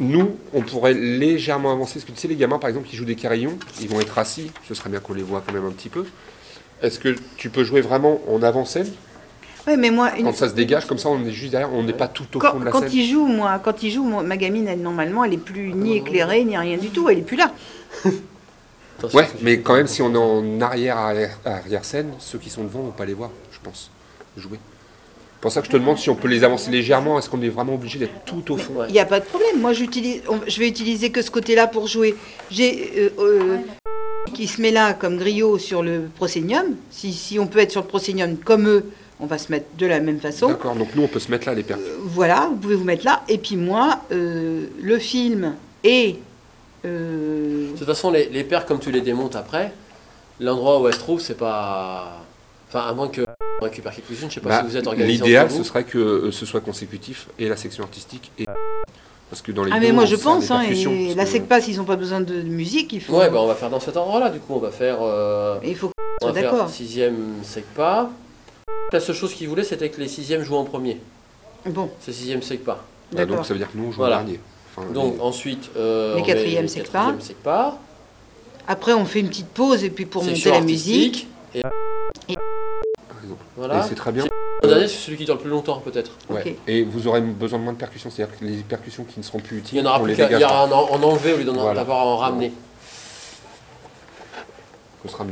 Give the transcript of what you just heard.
nous, on pourrait légèrement avancer. Parce que tu sais, les gamins, par exemple, qui jouent des carillons, ils vont être assis. Ce serait bien qu'on les voit quand même un petit peu. Est-ce que tu peux jouer vraiment en avant-scène? Ouais, mais moi, Quand ça se dégage, comme ça, on est juste derrière, on n'est pas tout au fond de la scène. quand il joue, ma gamine, normalement, elle est plus ni éclairée, ni rien du tout, elle est plus là. Ouais, mais quand même, si on est en arrière-scène, ceux qui sont devant ne vont pas les voir, je pense, jouer. C'est pour ça que je te demande si on peut les avancer légèrement. Est-ce qu'on est vraiment obligé d'être tout au fond? Il n'y a pas de problème. Moi, je vais utiliser que ce côté-là pour jouer. J'ai qui se met là comme griot sur le proscenium. Si on peut être sur le proscenium comme eux, on va se mettre de la même façon. D'accord, donc nous, on peut se mettre là, les percus. Voilà, vous pouvez vous mettre là. Et puis moi, le film et... De toute façon, les paires, comme tu les démontes après, l'endroit où elles se trouvent, c'est pas... Enfin, à moins que on récupère quelques-unes, je sais pas si vous êtes organisé. L'idéal, ce serait que ce soit consécutif et la section artistique et... Parce que dans les mais moi je pense, et la SECPA, s'ils n'ont pas besoin de musique, il faut... Ouais, on va faire dans cet endroit-là, du coup, on va faire... il faut on va d'accord. faire 6e SECPA. La seule chose qu'ils voulaient, c'était que les 6e jouent en premier. Bon. C'est 6e SECPA. D'accord. Donc ça veut dire que nous, on joue en dernier. Enfin, donc ensuite, les 4e SECPA. Après, on fait une petite pause, et puis pour monter la musique... Voilà. Et c'est très bien. Le dernier, c'est celui qui dure le plus longtemps, peut-être. Ouais. Okay. Et vous aurez besoin de moins de percussions, c'est-à-dire que les percussions qui ne seront plus utiles, il y en aura plus qu'à en enlever au lieu d'en avoir en ramener. Ce sera mieux.